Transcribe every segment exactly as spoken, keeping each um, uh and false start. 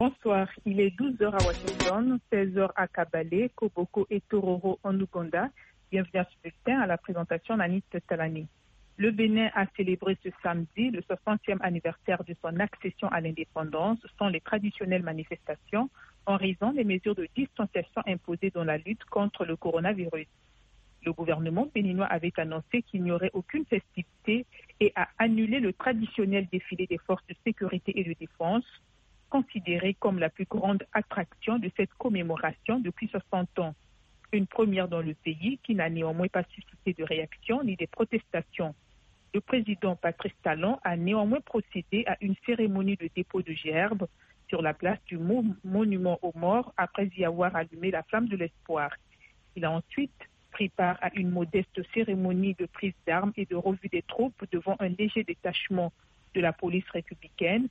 Bonsoir, il est douze heures à Washington, seize heures à Kabale, Koboko et Tororo en Ouganda. Bienvenue à ce bulletin à la présentation d'Anit Talani. Le Bénin a célébré ce samedi le soixantième anniversaire de son accession à l'indépendance sans les traditionnelles manifestations en raison des mesures de distanciation imposées dans la lutte contre le coronavirus. Le gouvernement béninois avait annoncé qu'il n'y aurait aucune festivité et a annulé le traditionnel défilé des forces de sécurité et de défense, considéré comme la plus grande attraction de cette commémoration depuis soixante ans. Une première dans le pays qui n'a néanmoins pas suscité de réaction ni des protestations. Le président Patrice Talon a néanmoins procédé à une cérémonie de dépôt de gerbes sur la place du monument aux morts après y avoir allumé la flamme de l'espoir. Il a ensuite pris part à une modeste cérémonie de prise d'armes et de revue des troupes devant un léger détachement de la police républicaine,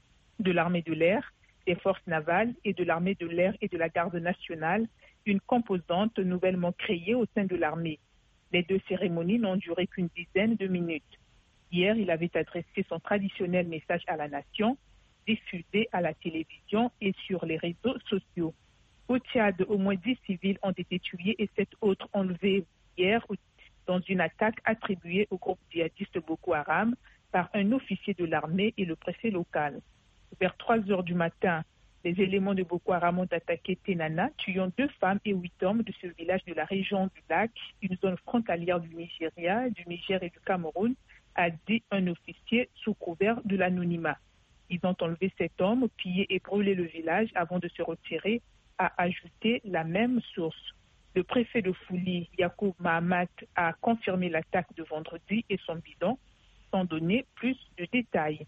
de l'armée de l'air, des forces navales et de l'armée de l'air et de la garde nationale, une composante nouvellement créée au sein de l'armée. Les deux cérémonies n'ont duré qu'une dizaine de minutes. Hier, il avait adressé son traditionnel message à la nation, diffusé à la télévision et sur les réseaux sociaux. Au Tchad, au moins dix civils ont été tués et sept autres enlevés hier dans une attaque attribuée au groupe djihadiste Boko Haram par un officier de l'armée et le préfet local. Vers trois heures du matin, les éléments de Boko Haram ont attaqué Tenana, tuant deux femmes et huit hommes de ce village de la région du lac, une zone frontalière du Nigeria, du Niger et du Cameroun, a dit un officier sous couvert de l'anonymat. Ils ont enlevé cet homme, pillé et brûlé le village avant de se retirer, a ajouté la même source. Le préfet de Fouli, Yacoub Mahamat, a confirmé l'attaque de vendredi et son bilan, sans donner plus de détails.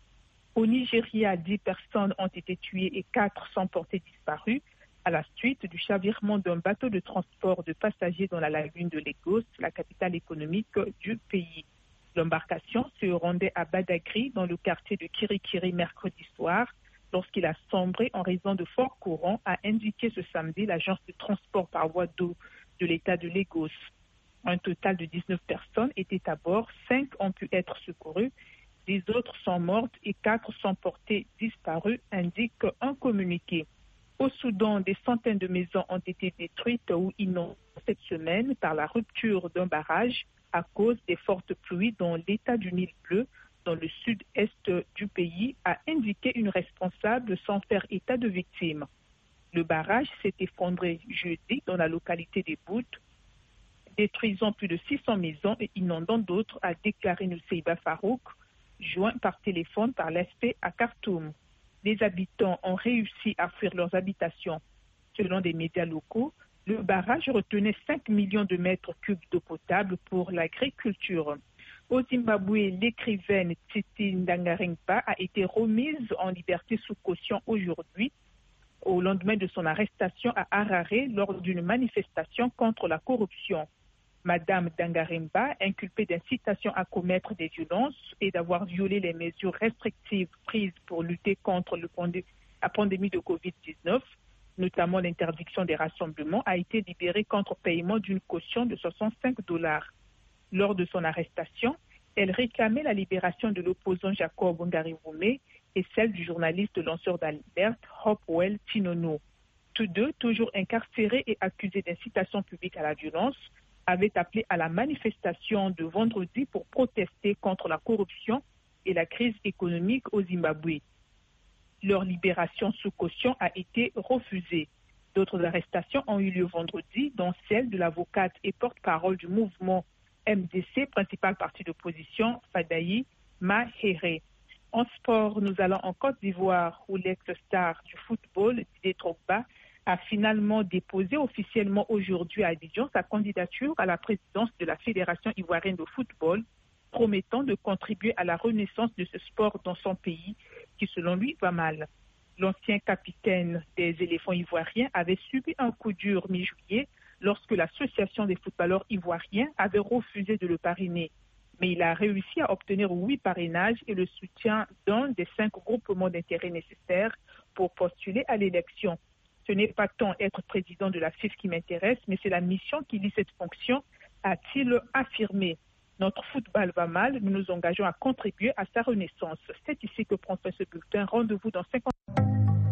Au Nigeria, dix personnes ont été tuées et quatre sont portées disparues à la suite du chavirement d'un bateau de transport de passagers dans la lagune de Lagos, la capitale économique du pays. L'embarcation se rendait à Badagry, dans le quartier de Kirikiri, mercredi soir, lorsqu'il a sombré en raison de forts courants, a indiqué ce samedi l'agence de transport par voie d'eau de l'État de Lagos. Un total de dix-neuf personnes étaient à bord, cinq ont pu être secourues. Les autres sont mortes et quatre sont portées disparues, indique un communiqué. Au Soudan, des centaines de maisons ont été détruites ou inondées cette semaine par la rupture d'un barrage à cause des fortes pluies dans l'état du Nil bleu, dans le sud-est du pays, a indiqué une responsable sans faire état de victimes. Le barrage s'est effondré jeudi dans la localité des Bout, détruisant plus de six cents maisons et inondant d'autres, a déclaré Nuseiba Farouk, joint par téléphone par l'A S P à Khartoum. Les habitants ont réussi à fuir leurs habitations. Selon des médias locaux, le barrage retenait cinq millions de mètres cubes d'eau potable pour l'agriculture. Au Zimbabwe, l'écrivaine Titi Ndangarimpa a été remise en liberté sous caution aujourd'hui, au lendemain de son arrestation à Harare lors d'une manifestation contre la corruption. Madame Dangarimba, inculpée d'incitation à commettre des violences et d'avoir violé les mesures restrictives prises pour lutter contre le pandé- la pandémie de covid dix-neuf, notamment l'interdiction des rassemblements, a été libérée contre paiement d'une caution de soixante-cinq dollars. Lors de son arrestation, elle réclamait la libération de l'opposant Jacob Ngarivume et celle du journaliste lanceur d'alerte Hopewell Chinono. Tous deux, toujours incarcérés et accusés d'incitation publique à la violence, avaient appelé à la manifestation de vendredi pour protester contre la corruption et la crise économique au Zimbabwe. Leur libération sous caution a été refusée. D'autres arrestations ont eu lieu vendredi, dont celle de l'avocate et porte-parole du mouvement M D C, principal parti d'opposition, Fadayi Mahere. En sport, nous allons en Côte d'Ivoire, où l'ex-star du football, Didier Drogba, a finalement déposé officiellement aujourd'hui à Abidjan sa candidature à la présidence de la Fédération ivoirienne de football, promettant de contribuer à la renaissance de ce sport dans son pays, qui selon lui va mal. L'ancien capitaine des éléphants ivoiriens avait subi un coup dur mi-juillet lorsque l'association des footballeurs ivoiriens avait refusé de le parrainer. Mais il a réussi à obtenir huit parrainages et le soutien d'un des cinq groupements d'intérêt nécessaires pour postuler à l'élection. Ce n'est pas tant être président de la F I F qui m'intéresse, mais c'est la mission qui lie cette fonction, a-t-il affirmé. Notre football va mal, nous nous engageons à contribuer à sa renaissance. C'est ici que prend fin ce bulletin. Rendez-vous dans cinquante